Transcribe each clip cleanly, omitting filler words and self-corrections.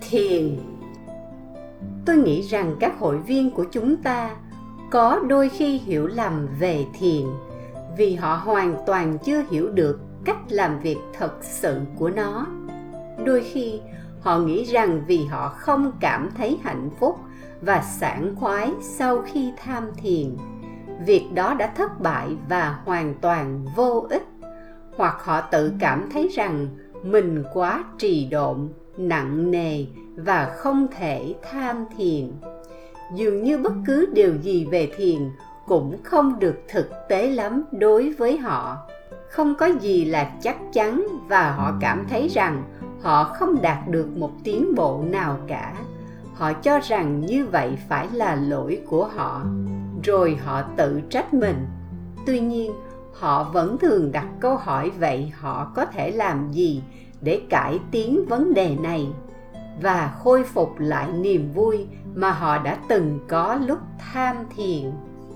Thiền. Tôi nghĩ rằng các hội viên của chúng ta có đôi khi hiểu lầm về thiền vì họ hoàn toàn chưa hiểu được cách làm việc thật sự của nó. Đôi khi họ nghĩ rằng vì họ không cảm thấy hạnh phúc và sảng khoái sau khi tham thiền, việc đó đã thất bại và hoàn toàn vô ích. Hoặc họ tự cảm thấy rằng mình quá trì độn, nặng nề và không thể tham thiền. Dường như bất cứ điều gì về thiền cũng không được thực tế lắm đối với họ. Không có gì là chắc chắn và họ cảm thấy rằng họ không đạt được một tiến bộ nào cả. Họ cho rằng như vậy phải là lỗi của họ, rồi họ tự trách mình. Tuy nhiên, họ vẫn thường đặt câu hỏi vậy họ có thể làm gì để cải tiến vấn đề này và khôi phục lại niềm vui mà họ đã từng có lúc tham thiền.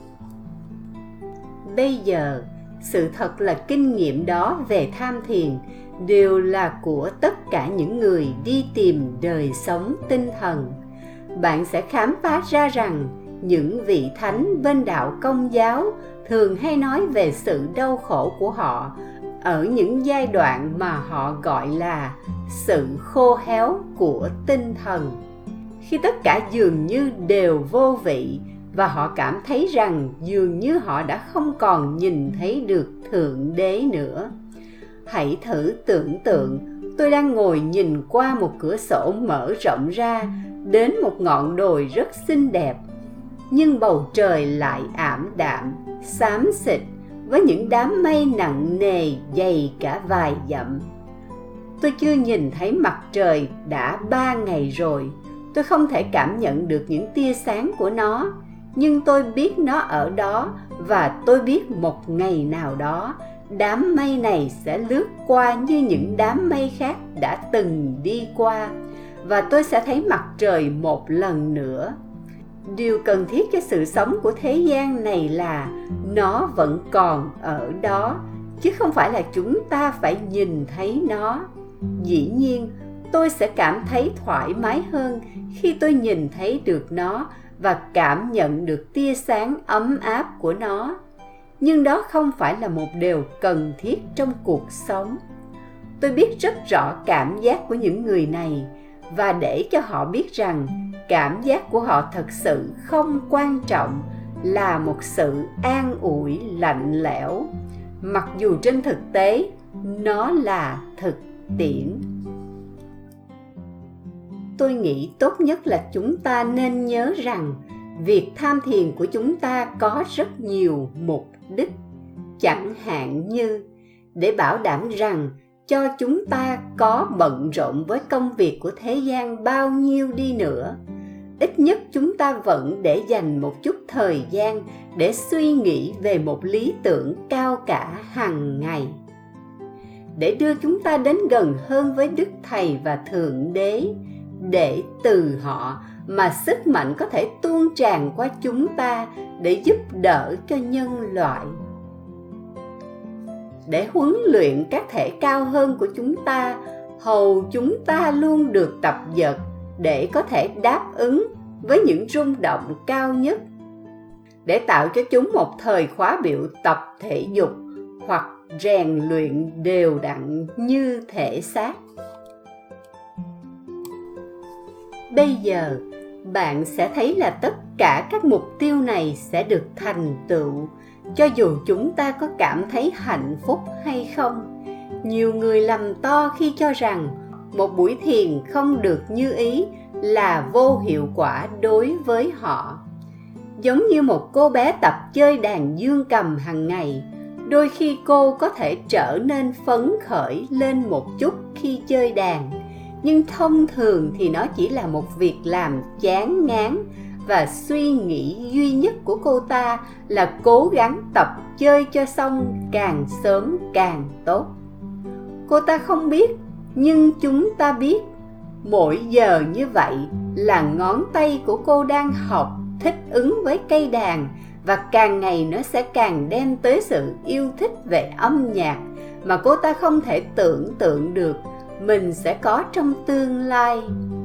Bây giờ, sự thật là kinh nghiệm đó về tham thiền đều là của tất cả những người đi tìm đời sống tinh thần. Bạn sẽ khám phá ra rằng những vị thánh bên đạo Công giáo thường hay nói về sự đau khổ của họ ở những giai đoạn mà họ gọi là sự khô héo của tinh thần. Khi tất cả dường như đều vô vị và họ cảm thấy rằng dường như họ đã không còn nhìn thấy được Thượng Đế nữa. Hãy thử tưởng tượng tôi đang ngồi nhìn qua một cửa sổ mở rộng ra đến một ngọn đồi rất xinh đẹp, nhưng bầu trời lại ảm đạm, xám xịt với những đám mây nặng nề dày cả vài dặm. Tôi chưa nhìn thấy mặt trời đã 3 ngày rồi. Tôi không thể cảm nhận được những tia sáng của nó, nhưng tôi biết nó ở đó và tôi biết một ngày nào đó đám mây này sẽ lướt qua như những đám mây khác đã từng đi qua và tôi sẽ thấy mặt trời một lần nữa. Điều cần thiết cho sự sống của thế gian này là nó vẫn còn ở đó, chứ không phải là chúng ta phải nhìn thấy nó. Dĩ nhiên, tôi sẽ cảm thấy thoải mái hơn khi tôi nhìn thấy được nó và cảm nhận được tia sáng ấm áp của nó. Nhưng đó không phải là một điều cần thiết trong cuộc sống. Tôi biết rất rõ cảm giác của những người này, và để cho họ biết rằng cảm giác của họ thật sự không quan trọng là một sự an ủi lạnh lẽo, mặc dù trên thực tế nó là thực tiễn. Tôi nghĩ tốt nhất là chúng ta nên nhớ rằng việc tham thiền của chúng ta có rất nhiều mục đích, chẳng hạn như để bảo đảm rằng cho chúng ta có bận rộn với công việc của thế gian bao nhiêu đi nữa, ít nhất chúng ta vẫn để dành một chút thời gian để suy nghĩ về một lý tưởng cao cả hàng ngày, để đưa chúng ta đến gần hơn với Đức Thầy và Thượng Đế, để từ họ mà sức mạnh có thể tuôn tràn qua chúng ta để giúp đỡ cho nhân loại, để huấn luyện các thể cao hơn của chúng ta, hầu chúng ta luôn được tập dượt để có thể đáp ứng với những rung động cao nhất, để tạo cho chúng một thời khóa biểu tập thể dục hoặc rèn luyện đều đặn như thể xác. Bây giờ, bạn sẽ thấy là tất cả các mục tiêu này sẽ được thành tựu, cho dù chúng ta có cảm thấy hạnh phúc hay không. Nhiều người lầm to khi cho rằng một buổi thiền không được như ý là vô hiệu quả đối với họ. Giống như một cô bé tập chơi đàn dương cầm hàng ngày, đôi khi cô có thể trở nên phấn khởi lên một chút khi chơi đàn, nhưng thông thường thì nó chỉ là một việc làm chán ngán, và suy nghĩ duy nhất của cô ta là cố gắng tập chơi cho xong càng sớm càng tốt. Cô ta không biết, nhưng chúng ta biết. Mỗi giờ như vậy là ngón tay của cô đang học thích ứng với cây đàn, và càng ngày nó sẽ càng đem tới sự yêu thích về âm nhạc mà cô ta không thể tưởng tượng được mình sẽ có trong tương lai.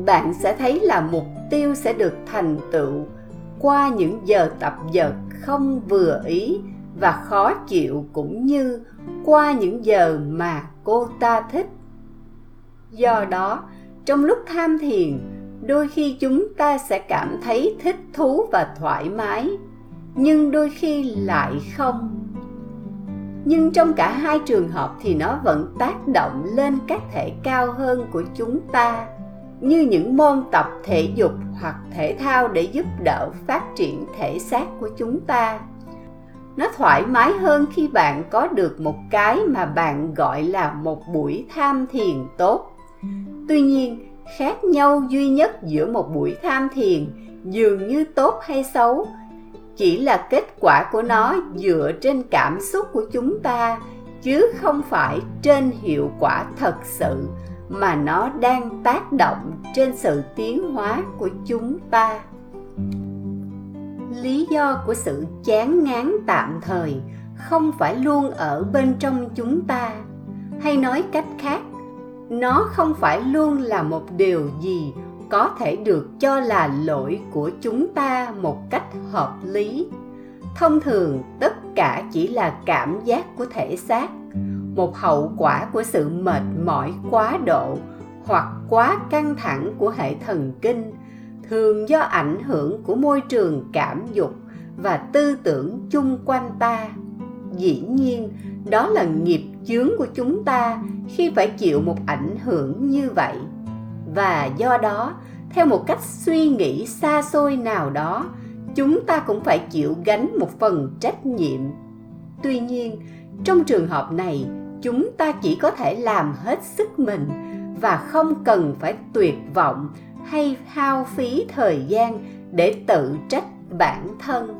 bạn sẽ thấy là mục tiêu sẽ được thành tựu qua những giờ tập dượt không vừa ý và khó chịu, cũng như qua những giờ mà cô ta thích. Do đó, trong lúc tham thiền, đôi khi chúng ta sẽ cảm thấy thích thú và thoải mái, nhưng đôi khi lại không. Nhưng trong cả hai trường hợp thì nó vẫn tác động lên các thể cao hơn của chúng ta, như những môn tập thể dục hoặc thể thao để giúp đỡ phát triển thể xác của chúng ta. Nó thoải mái hơn khi bạn có được một cái mà bạn gọi là một buổi tham thiền tốt. Tuy nhiên, khác nhau duy nhất giữa một buổi tham thiền dường như tốt hay xấu chỉ là kết quả của nó dựa trên cảm xúc của chúng ta, chứ không phải trên hiệu quả thật sự mà nó đang tác động trên sự tiến hóa của chúng ta. Lý do của sự chán ngán tạm thời không phải luôn ở bên trong chúng ta, hay nói cách khác, nó không phải luôn là một điều gì có thể được cho là lỗi của chúng ta một cách hợp lý. Thông thường, tất cả chỉ là cảm giác của thể xác, một hậu quả của sự mệt mỏi quá độ hoặc quá căng thẳng của hệ thần kinh, thường do ảnh hưởng của môi trường cảm dục và tư tưởng chung quanh ta. Dĩ nhiên, đó là nghiệp chướng của chúng ta khi phải chịu một ảnh hưởng như vậy. Và do đó, theo một cách suy nghĩ xa xôi nào đó, chúng ta cũng phải chịu gánh một phần trách nhiệm. Tuy nhiên, trong trường hợp này, chúng ta chỉ có thể làm hết sức mình và không cần phải tuyệt vọng hay hao phí thời gian để tự trách bản thân.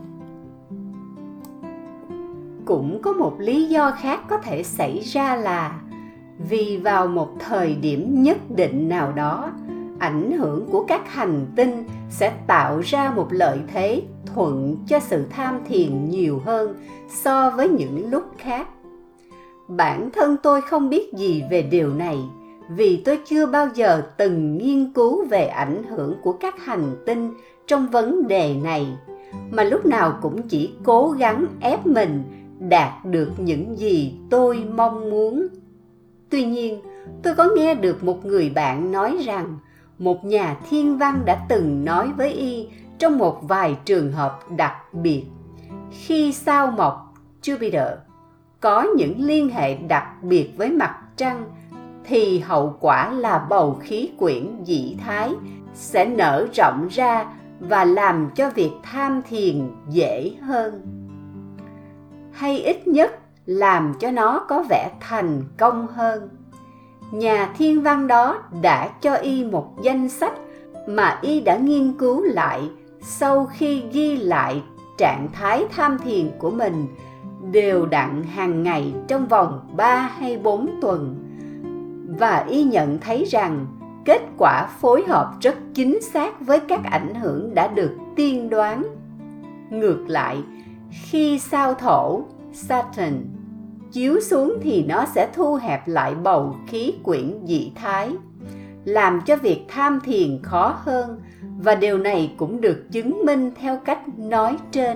Cũng có một lý do khác có thể xảy ra là vì vào một thời điểm nhất định nào đó, ảnh hưởng của các hành tinh sẽ tạo ra một lợi thế thuận cho sự tham thiền nhiều hơn so với những lúc khác. Bản thân tôi không biết gì về điều này, vì tôi chưa bao giờ từng nghiên cứu về ảnh hưởng của các hành tinh trong vấn đề này, mà lúc nào cũng chỉ cố gắng ép mình đạt được những gì tôi mong muốn. Tuy nhiên, tôi có nghe được một người bạn nói rằng một nhà thiên văn đã từng nói với y trong một vài trường hợp đặc biệt, khi sao mộc Jupiter có những liên hệ đặc biệt với mặt trăng, thì hậu quả là bầu khí quyển dị thái sẽ nở rộng ra và làm cho việc tham thiền dễ hơn, hay ít nhất làm cho nó có vẻ thành công hơn. Nhà thiên văn đó đã cho y một danh sách mà y đã nghiên cứu lại sau khi ghi lại trạng thái tham thiền của mình đều đặn hàng ngày trong vòng 3 hay 4 tuần. Và y nhận thấy rằng kết quả phối hợp rất chính xác với các ảnh hưởng đã được tiên đoán. Ngược lại, khi sao Thổ Saturn chiếu xuống thì nó sẽ thu hẹp lại bầu khí quyển dị thái, làm cho việc tham thiền khó hơn, và điều này cũng được chứng minh theo cách nói trên.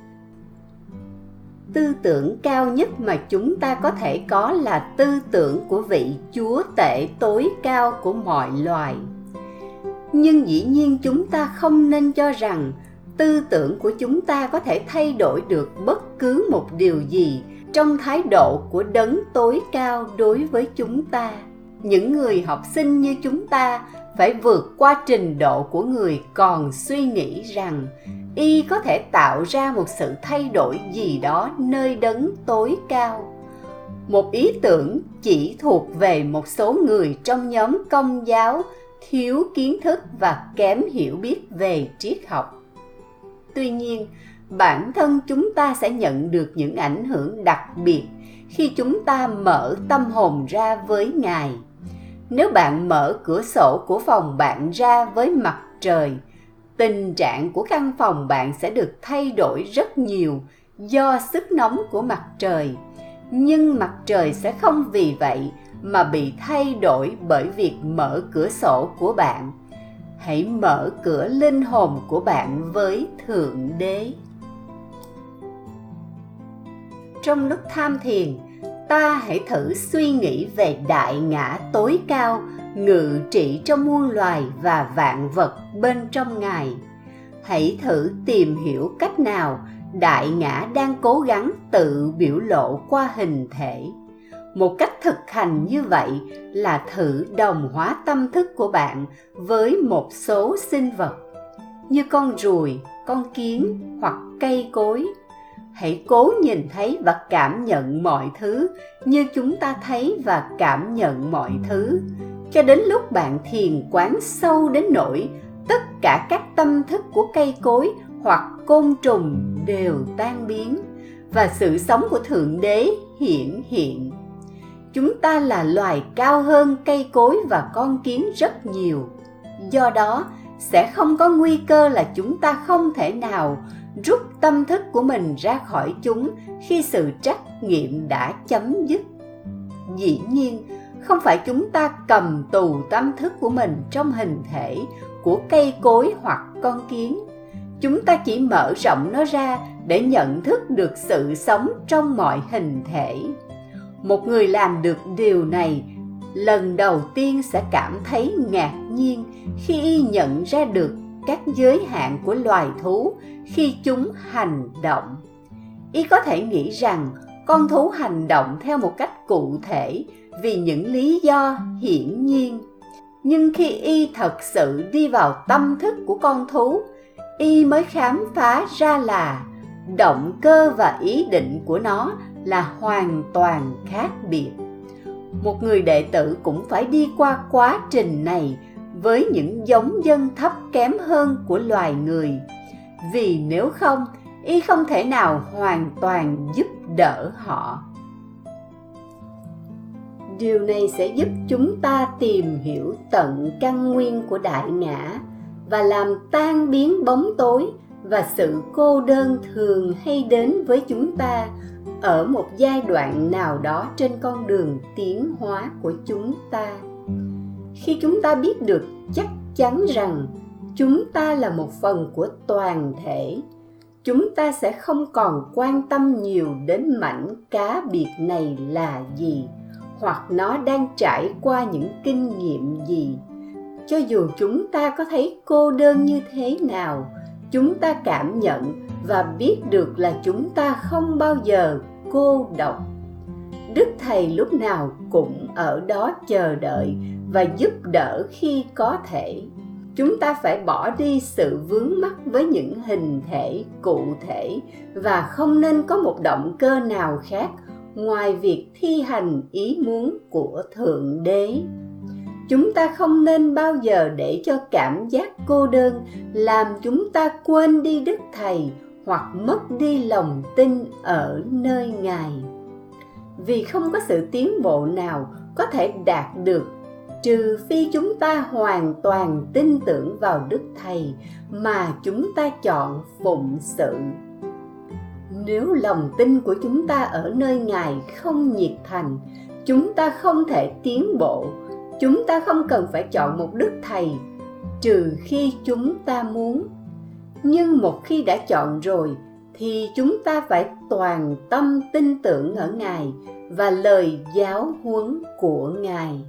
Tư tưởng cao nhất mà chúng ta có thể có là tư tưởng của vị chúa tể tối cao của mọi loài. Nhưng dĩ nhiên chúng ta không nên cho rằng tư tưởng của chúng ta có thể thay đổi được bất cứ một điều gì trong thái độ của đấng tối cao đối với chúng ta. Những người học sinh như chúng ta phải vượt qua trình độ của người còn suy nghĩ rằng y có thể tạo ra một sự thay đổi gì đó nơi đấng tối cao. Một ý tưởng chỉ thuộc về một số người trong nhóm Công giáo thiếu kiến thức và kém hiểu biết về triết học. Tuy nhiên, bản thân chúng ta sẽ nhận được những ảnh hưởng đặc biệt khi chúng ta mở tâm hồn ra với Ngài. Nếu bạn mở cửa sổ của phòng bạn ra với mặt trời, tình trạng của căn phòng bạn sẽ được thay đổi rất nhiều do sức nóng của mặt trời. Nhưng mặt trời sẽ không vì vậy mà bị thay đổi bởi việc mở cửa sổ của bạn. hãy mở cửa linh hồn của bạn với Thượng Đế. Trong lúc tham thiền, ta hãy thử suy nghĩ về đại ngã tối cao ngự trị trong muôn loài và vạn vật bên trong Ngài. Hãy thử tìm hiểu cách nào đại ngã đang cố gắng tự biểu lộ qua hình thể. Một cách thực hành như vậy là thử đồng hóa tâm thức của bạn với một số sinh vật, như con ruồi, con kiến hoặc cây cối. Hãy cố nhìn thấy và cảm nhận mọi thứ như chúng ta thấy và cảm nhận mọi thứ, cho đến lúc bạn thiền quán sâu đến nỗi tất cả các tâm thức của cây cối hoặc côn trùng đều tan biến và sự sống của Thượng Đế hiển hiện. Chúng ta là loài cao hơn cây cối và con kiến rất nhiều. Do đó, sẽ không có nguy cơ là chúng ta không thể nào rút tâm thức của mình ra khỏi chúng khi sự trắc nghiệm đã chấm dứt. Dĩ nhiên, không phải chúng ta cầm tù tâm thức của mình trong hình thể của cây cối hoặc con kiến. Chúng ta chỉ mở rộng nó ra để nhận thức được sự sống trong mọi hình thể. Một người làm được điều này lần đầu tiên sẽ cảm thấy ngạc nhiên khi y nhận ra được các giới hạn của loài thú khi chúng hành động. Y có thể nghĩ rằng con thú hành động theo một cách cụ thể vì những lý do hiển nhiên. Nhưng khi y thật sự đi vào tâm thức của con thú, y mới khám phá ra là động cơ và ý định của nó là hoàn toàn khác biệt. Một người đệ tử cũng phải đi qua quá trình này với những giống dân thấp kém hơn của loài người, vì nếu không, y không thể nào hoàn toàn giúp đỡ họ. Điều này sẽ giúp chúng ta tìm hiểu tận căn nguyên của đại ngã và làm tan biến bóng tối và sự cô đơn thường hay đến với chúng ta ở một giai đoạn nào đó trên con đường tiến hóa của chúng ta. Khi chúng ta biết được chắc chắn rằng chúng ta là một phần của toàn thể, chúng ta sẽ không còn quan tâm nhiều đến mảnh cá biệt này là gì, hoặc nó đang trải qua những kinh nghiệm gì. Cho dù chúng ta có thấy cô đơn như thế nào, chúng ta cảm nhận và biết được là chúng ta không bao giờ cô độc. Đức Thầy lúc nào cũng ở đó chờ đợi và giúp đỡ khi có thể. Chúng ta phải bỏ đi sự vướng mắc với những hình thể cụ thể và không nên có một động cơ nào khác ngoài việc thi hành ý muốn của Thượng Đế. Chúng ta không nên bao giờ để cho cảm giác cô đơn làm chúng ta quên đi Đức Thầy hoặc mất đi lòng tin ở nơi Ngài. Vì không có sự tiến bộ nào có thể đạt được trừ phi chúng ta hoàn toàn tin tưởng vào Đức Thầy mà chúng ta chọn phụng sự. Nếu lòng tin của chúng ta ở nơi Ngài không nhiệt thành, chúng ta không thể tiến bộ. Chúng ta không cần phải chọn một Đức Thầy, trừ khi chúng ta muốn. Nhưng một khi đã chọn rồi, thì chúng ta phải toàn tâm tin tưởng ở Ngài và lời giáo huấn của Ngài.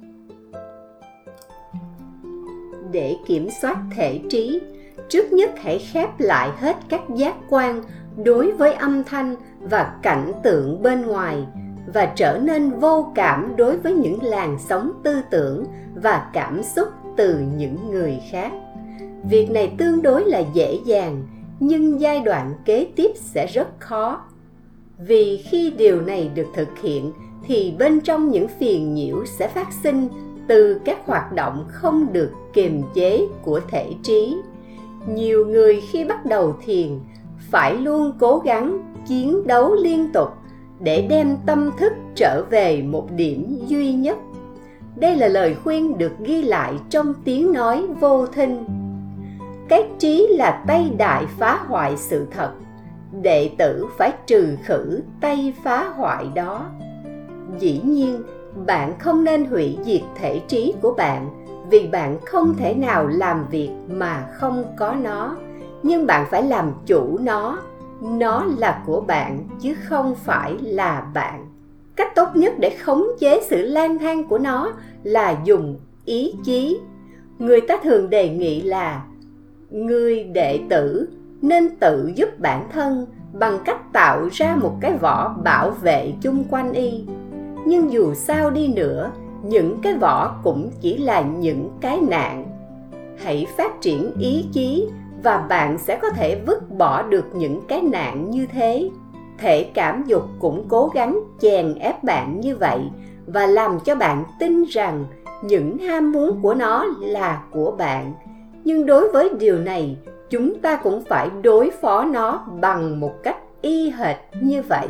Để kiểm soát thể trí, trước nhất hãy khép lại hết các giác quan đối với âm thanh và cảnh tượng bên ngoài và trở nên vô cảm đối với những làn sóng tư tưởng và cảm xúc từ những người khác. Việc này tương đối là dễ dàng, nhưng giai đoạn kế tiếp sẽ rất khó. Vì khi điều này được thực hiện thì bên trong những phiền nhiễu sẽ phát sinh từ các hoạt động không được kiềm chế của thể trí. Nhiều người khi bắt đầu thiền phải luôn cố gắng chiến đấu liên tục để đem tâm thức trở về một điểm duy nhất. Đây là lời khuyên được ghi lại trong tiếng nói vô thinh. Cái trí là tay đại phá hoại sự thật. Đệ tử phải trừ khử tay phá hoại đó. Dĩ nhiên, bạn không nên hủy diệt thể trí của bạn vì bạn không thể nào làm việc mà không có nó, nhưng bạn phải làm chủ nó. Nó là của bạn chứ không phải là bạn. Cách tốt nhất để khống chế sự lang thang của nó là dùng ý chí. Người ta thường đề nghị là người đệ tử nên tự giúp bản thân bằng cách tạo ra một cái vỏ bảo vệ chung quanh y. Nhưng dù sao đi nữa, những cái vỏ cũng chỉ là những cái nạn. Hãy phát triển ý chí và bạn sẽ có thể vứt bỏ được những cái nạn như thế. Thể cảm dục cũng cố gắng chèn ép bạn như vậy và làm cho bạn tin rằng những ham muốn của nó là của bạn. Nhưng đối với điều này, chúng ta cũng phải đối phó nó bằng một cách y hệt như vậy.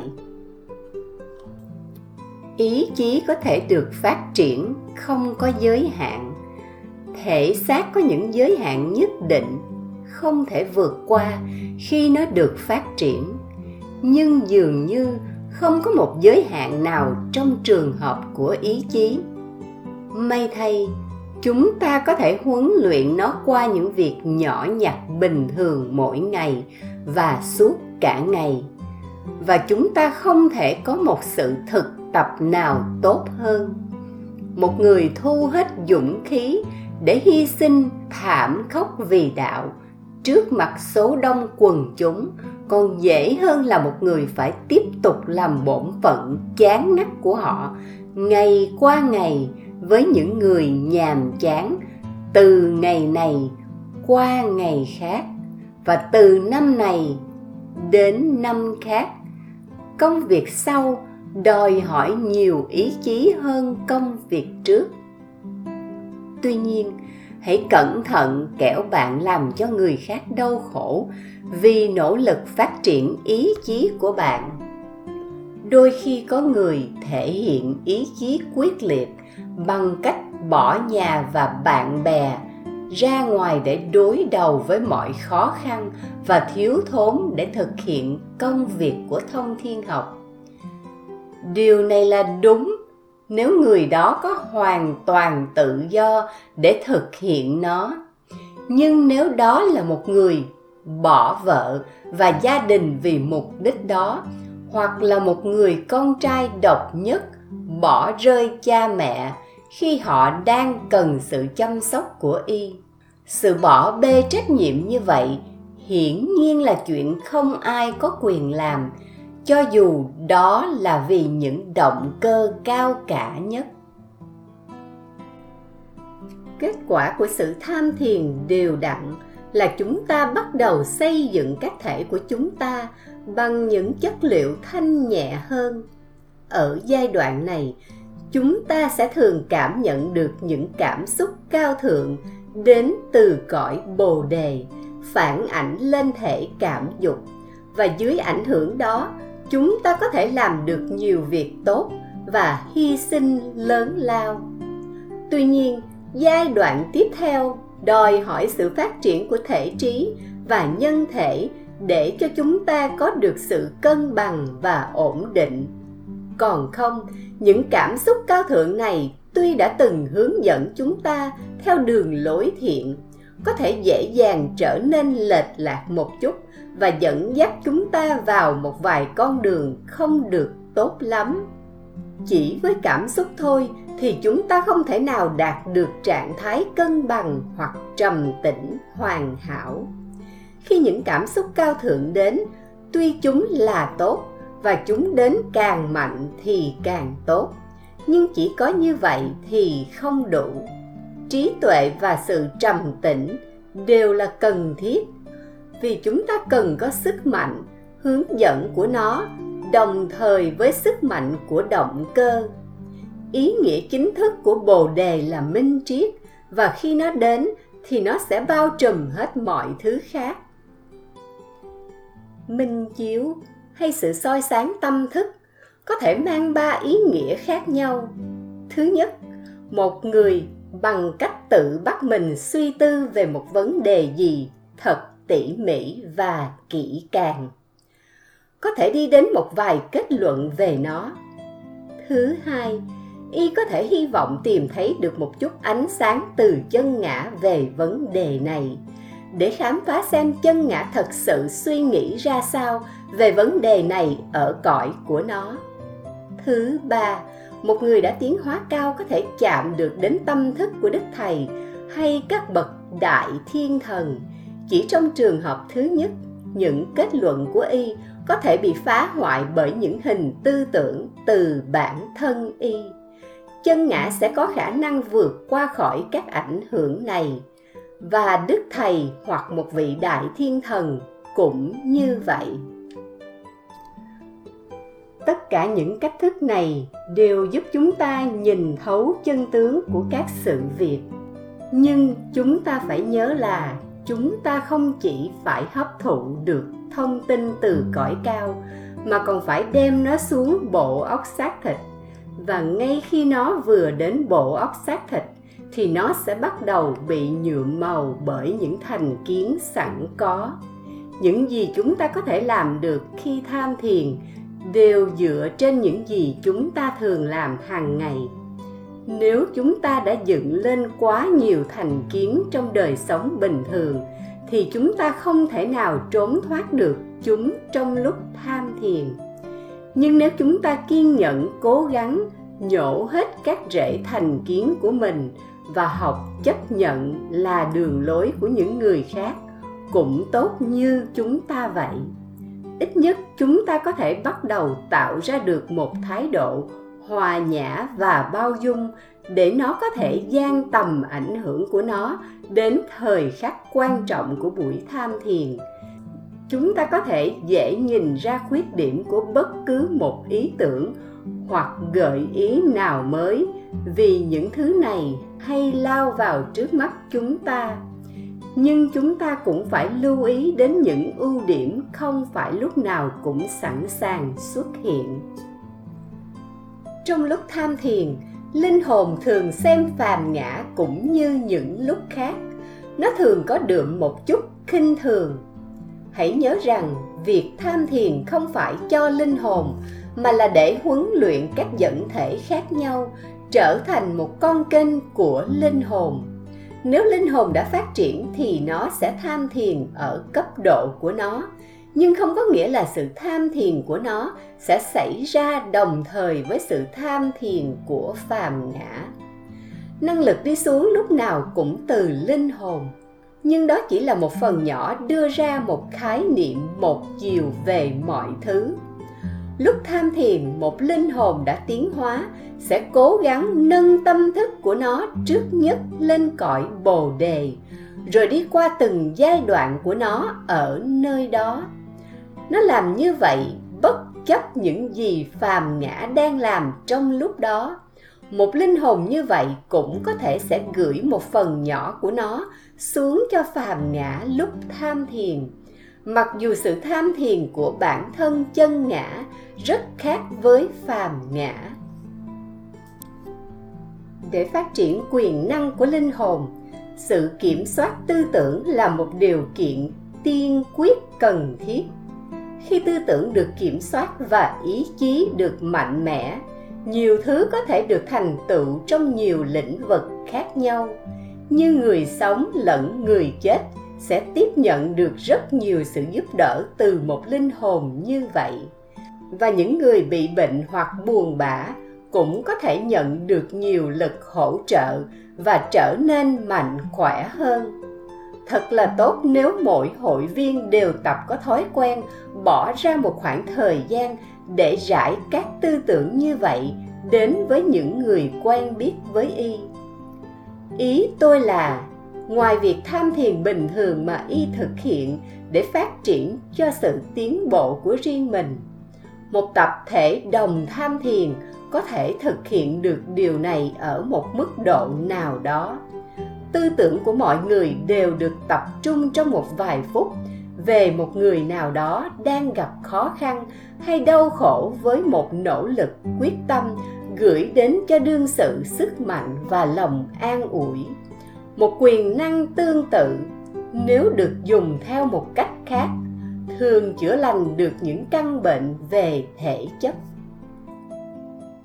Ý chí có thể được phát triển không có giới hạn. Thể xác có những giới hạn nhất định, không thể vượt qua khi nó được phát triển. Nhưng dường như không có một giới hạn nào trong trường hợp của ý chí. May thay, chúng ta có thể huấn luyện nó qua những việc nhỏ nhặt bình thường mỗi ngày và suốt cả ngày. Và chúng ta không thể có một sự thực tập nào tốt hơn. Một người thu hết dũng khí để hy sinh thảm khốc vì đạo trước mặt số đông quần chúng còn dễ hơn là một người phải tiếp tục làm bổn phận chán ngắt của họ ngày qua ngày với những người nhàm chán, từ ngày này qua ngày khác và từ năm này đến năm khác. Công việc sau đòi hỏi nhiều ý chí hơn công việc trước. Tuy nhiên, hãy cẩn thận kẻo bạn làm cho người khác đau khổ vì nỗ lực phát triển ý chí của bạn. Đôi khi có người thể hiện ý chí quyết liệt bằng cách bỏ nhà và bạn bè ra ngoài để đối đầu với mọi khó khăn và thiếu thốn để thực hiện công việc của thông thiên học. Điều này là đúng nếu người đó có hoàn toàn tự do để thực hiện nó. Nhưng nếu đó là một người bỏ vợ và gia đình vì mục đích đó, hoặc là một người con trai độc nhất bỏ rơi cha mẹ khi họ đang cần sự chăm sóc của y, sự bỏ bê trách nhiệm như vậy hiển nhiên là chuyện không ai có quyền làm, cho dù đó là vì những động cơ cao cả nhất. Kết quả của sự tham thiền đều đặn là chúng ta bắt đầu xây dựng các thể của chúng ta bằng những chất liệu thanh nhẹ hơn. Ở giai đoạn này, chúng ta sẽ thường cảm nhận được những cảm xúc cao thượng đến từ cõi Bồ Đề, phản ảnh lên thể cảm dục, và dưới ảnh hưởng đó, chúng ta có thể làm được nhiều việc tốt và hy sinh lớn lao. Tuy nhiên, giai đoạn tiếp theo đòi hỏi sự phát triển của thể trí và nhân thể để cho chúng ta có được sự cân bằng và ổn định. Còn không, những cảm xúc cao thượng này tuy đã từng hướng dẫn chúng ta theo đường lối thiện, có thể dễ dàng trở nên lệch lạc một chút và dẫn dắt chúng ta vào một vài con đường không được tốt lắm. Chỉ với cảm xúc thôi thì chúng ta không thể nào đạt được trạng thái cân bằng hoặc trầm tĩnh hoàn hảo. Khi những cảm xúc cao thượng đến, tuy chúng là tốt và chúng đến càng mạnh thì càng tốt, nhưng chỉ có như vậy thì không đủ. Trí tuệ và sự trầm tĩnh đều là cần thiết, vì chúng ta cần có sức mạnh, hướng dẫn của nó đồng thời với sức mạnh của động cơ. Ý nghĩa chính thức của Bồ Đề là minh triết, và khi nó đến thì nó sẽ bao trùm hết mọi thứ khác. Minh chiếu hay sự soi sáng tâm thức có thể mang 3 ý nghĩa khác nhau. Thứ nhất, một người bằng cách tự bắt mình suy tư về một vấn đề gì thật tỉ mỉ và kỹ càng, có thể đi đến một vài kết luận về nó. Thứ hai, y có thể hy vọng tìm thấy được một chút ánh sáng từ chân ngã về vấn đề này, để khám phá xem chân ngã thật sự suy nghĩ ra sao về vấn đề này ở cõi của nó. Thứ ba, một người đã tiến hóa cao có thể chạm được đến tâm thức của Đức Thầy hay các bậc đại thiên thần. Chỉ trong trường hợp thứ nhất, những kết luận của y có thể bị phá hoại bởi những hình tư tưởng từ bản thân y. Chân ngã sẽ có khả năng vượt qua khỏi các ảnh hưởng này, và Đức Thầy hoặc một vị đại thiên thần cũng như vậy. Tất cả những cách thức này đều giúp chúng ta nhìn thấu chân tướng của các sự việc. Nhưng chúng ta phải nhớ là chúng ta không chỉ phải hấp thụ được thông tin từ cõi cao, mà còn phải đem nó xuống bộ óc xác thịt. Và ngay khi nó vừa đến bộ óc xác thịt, thì nó sẽ bắt đầu bị nhuộm màu bởi những thành kiến sẵn có. Những gì chúng ta có thể làm được khi tham thiền đều dựa trên những gì chúng ta thường làm hàng ngày. Nếu chúng ta đã dựng lên quá nhiều thành kiến trong đời sống bình thường, thì chúng ta không thể nào trốn thoát được chúng trong lúc tham thiền. Nhưng nếu chúng ta kiên nhẫn cố gắng nhổ hết các rễ thành kiến của mình và học chấp nhận là đường lối của những người khác cũng tốt như chúng ta vậy, ít nhất chúng ta có thể bắt đầu tạo ra được một thái độ hòa nhã và bao dung để nó có thể giang tầm ảnh hưởng của nó đến thời khắc quan trọng của buổi tham thiền. Chúng ta có thể dễ nhìn ra khuyết điểm của bất cứ một ý tưởng hoặc gợi ý nào mới, vì những thứ này hay lao vào trước mắt chúng ta. Nhưng chúng ta cũng phải lưu ý đến những ưu điểm không phải lúc nào cũng sẵn sàng xuất hiện. Trong lúc tham thiền, linh hồn thường xem phàm ngã cũng như những lúc khác. Nó thường có đượm một chút khinh thường. Hãy nhớ rằng việc tham thiền không phải cho linh hồn, mà là để huấn luyện các dẫn thể khác nhau trở thành một con kênh của linh hồn. Nếu linh hồn đã phát triển thì nó sẽ tham thiền ở cấp độ của nó, nhưng không có nghĩa là sự tham thiền của nó sẽ xảy ra đồng thời với sự tham thiền của phàm ngã. Năng lực đi xuống lúc nào cũng từ linh hồn, nhưng đó chỉ là một phần nhỏ đưa ra một khái niệm một chiều về mọi thứ. Lúc tham thiền, một linh hồn đã tiến hóa sẽ cố gắng nâng tâm thức của nó trước nhất lên cõi Bồ Đề, rồi đi qua từng giai đoạn của nó ở nơi đó. Nó làm như vậy bất chấp những gì phàm ngã đang làm trong lúc đó. Một linh hồn như vậy cũng có thể sẽ gửi một phần nhỏ của nó xuống cho phàm ngã lúc tham thiền. Mặc dù sự tham thiền của bản thân chân ngã rất khác với phàm ngã. Để phát triển quyền năng của linh hồn, sự kiểm soát tư tưởng là một điều kiện tiên quyết cần thiết. Khi tư tưởng được kiểm soát và ý chí được mạnh mẽ, nhiều thứ có thể được thành tựu trong nhiều lĩnh vực khác nhau. Như người sống lẫn người chết sẽ tiếp nhận được rất nhiều sự giúp đỡ từ một linh hồn như vậy. Và những người bị bệnh hoặc buồn bã cũng có thể nhận được nhiều lực hỗ trợ và trở nên mạnh khỏe hơn. Thật là tốt nếu mỗi hội viên đều tập có thói quen bỏ ra một khoảng thời gian để rải các tư tưởng như vậy đến với những người quen biết với y. Ý tôi là, ngoài việc tham thiền bình thường mà y thực hiện để phát triển cho sự tiến bộ của riêng mình, một tập thể đồng tham thiền có thể thực hiện được điều này ở một mức độ nào đó. Tư tưởng của mọi người đều được tập trung trong một vài phút về một người nào đó đang gặp khó khăn hay đau khổ, với một nỗ lực quyết tâm gửi đến cho đương sự sức mạnh và lòng an ủi. Một quyền năng tương tự, nếu được dùng theo một cách khác, thường chữa lành được những căn bệnh về thể chất.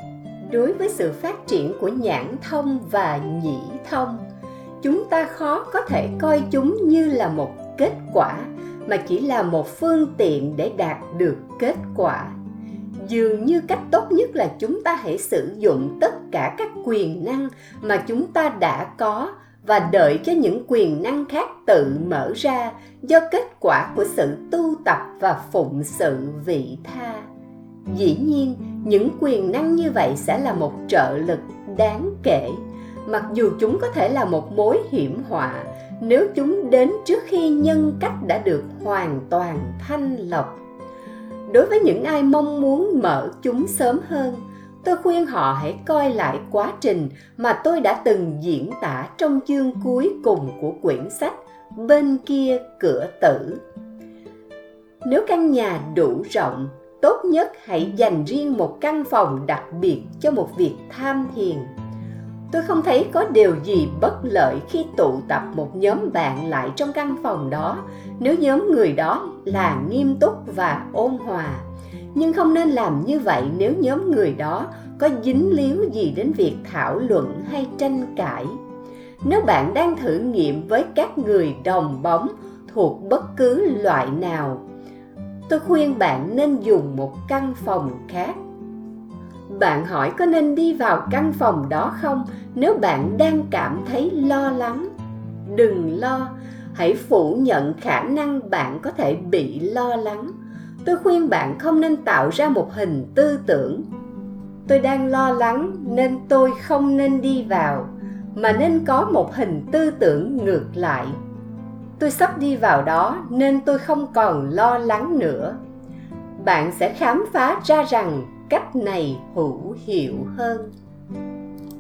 Đối với sự phát triển của nhãn thông và nhĩ thông, chúng ta khó có thể coi chúng như là một kết quả, mà chỉ là một phương tiện để đạt được kết quả. Dường như cách tốt nhất là chúng ta hãy sử dụng tất cả các quyền năng mà chúng ta đã có và đợi cho những quyền năng khác tự mở ra do kết quả của sự tu tập và phụng sự vị tha. Dĩ nhiên, những quyền năng như vậy sẽ là một trợ lực đáng kể, mặc dù chúng có thể là một mối hiểm họa nếu chúng đến trước khi nhân cách đã được hoàn toàn thanh lọc. Đối với những ai mong muốn mở chúng sớm hơn, tôi khuyên họ hãy coi lại quá trình mà tôi đã từng diễn tả trong chương cuối cùng của quyển sách Bên kia cửa tử. Nếu căn nhà đủ rộng, tốt nhất hãy dành riêng một căn phòng đặc biệt cho một việc tham thiền. Tôi không thấy có điều gì bất lợi khi tụ tập một nhóm bạn lại trong căn phòng đó, nếu nhóm người đó là nghiêm túc và ôn hòa. Nhưng không nên làm như vậy nếu nhóm người đó có dính líu gì đến việc thảo luận hay tranh cãi. Nếu bạn đang thử nghiệm với các người đồng bóng thuộc bất cứ loại nào, tôi khuyên bạn nên dùng một căn phòng khác. Bạn hỏi có nên đi vào căn phòng đó không nếu bạn đang cảm thấy lo lắng? Đừng lo, hãy phủ nhận khả năng bạn có thể bị lo lắng. Tôi khuyên bạn không nên tạo ra một hình tư tưởng tôi đang lo lắng nên tôi không nên đi vào, mà nên có một hình tư tưởng ngược lại: tôi sắp đi vào đó nên tôi không còn lo lắng nữa. Bạn sẽ khám phá ra rằng cách này hữu hiệu hơn.